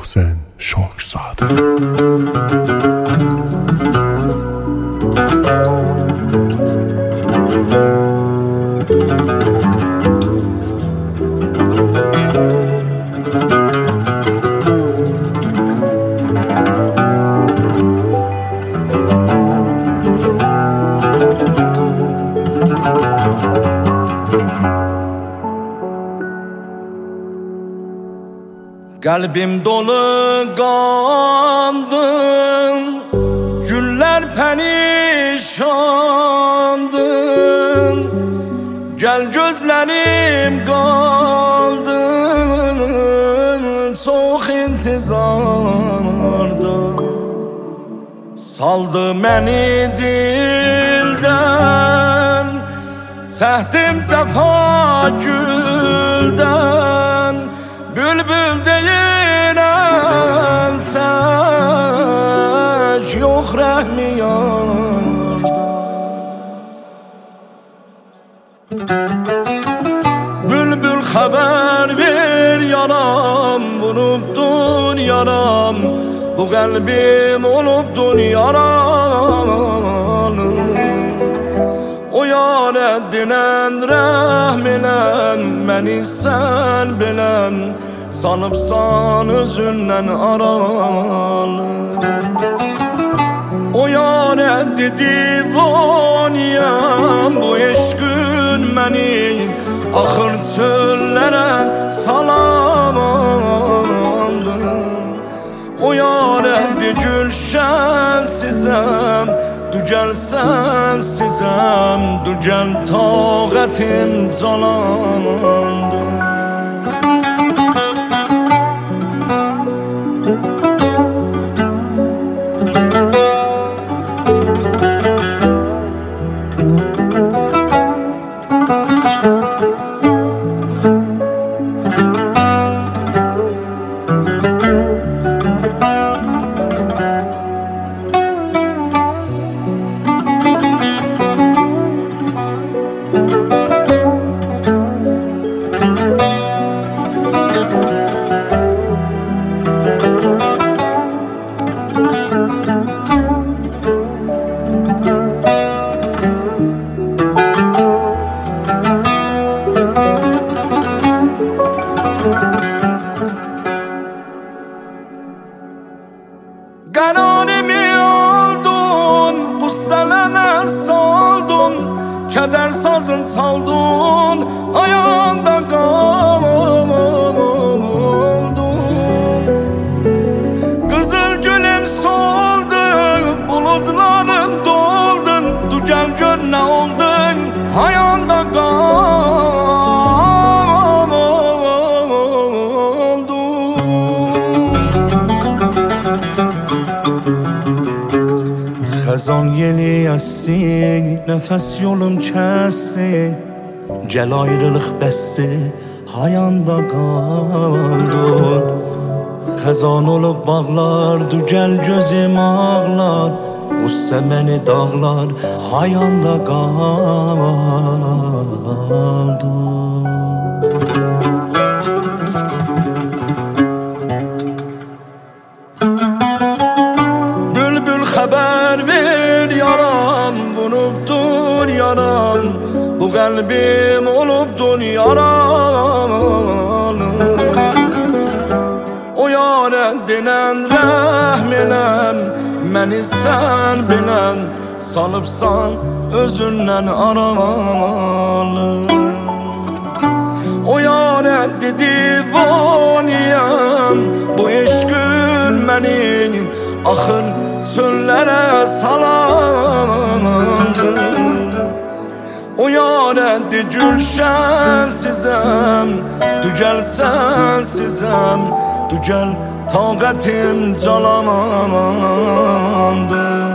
Mohsen Şokzade. Kalbim dolu kandın, güller perişandın. Gel gözlerim kaldın, çok intizarda. Saldı beni dilden, çektim cefa gülden. Bülbül değilen tek, yok rəhmi yarda. Bülbül haber ver yaram, vurubdun yaram. Bu kalbim olubdun yaralı. O yar eddinen rəhmilən, məni sən bilən. Salıbsan özündən aralı. O yar eddi divaniyəm, bu eşqün məni axır çöllərə salamlandı. O yar eddi gülşən sizəm, dügəl sənsizəm, dügəl taqətim calandı. Qanunimi oldun, bu sənənə saldun. Kədər sazın çaldun, ayağında qaldun. Qızıl gülüm soldun, buludlarım doldun. Dügəl gör nə oldun, ayağında qaldun. Xəzan yeli əsdi, nəfəs yolum kəsdi. Gəl ayrılıq bəsdi, hayanda qaldın. Xəzan olub bağlar, dügəl gözüm ağlar. Qussə məni dağlar, hayanda qaldın. Haber ver yaram, vurubdun yaram. Bu kalbim olubdun yaralı. O yar eddinen rəhmilən, məni sən bilən. Salıbsan özündən aralı. O yar eddi divaniyəm, bu eşqün məni axır çöllərə salandı. O yar eddi gülşən sizəm, dügəl sənsizəm, dügəl taqətim calandı.